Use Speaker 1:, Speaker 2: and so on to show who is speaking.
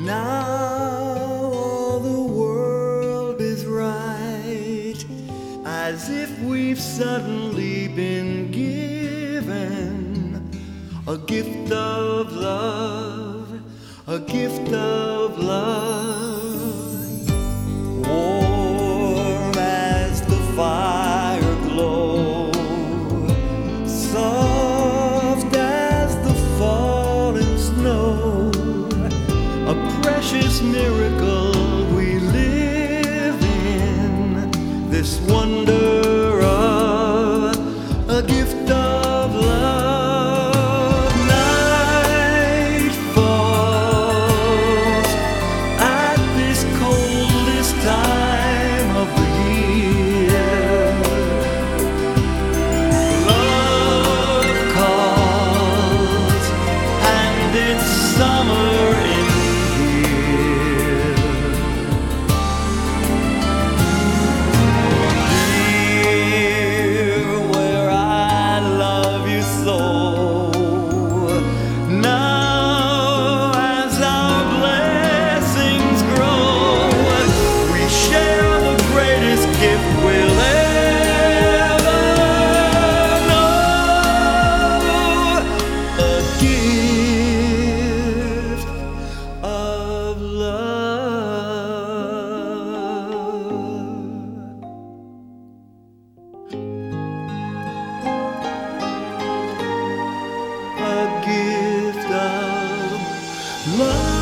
Speaker 1: Now all the world is right, as if we've suddenly been given a gift of love, a gift of love. Warm as the fire glow, soft as the falling snow, a precious miracle we live in, this wonder of a gift of love. Night falls at this coldest time of the year. Love calls, and it's summer in gift of love.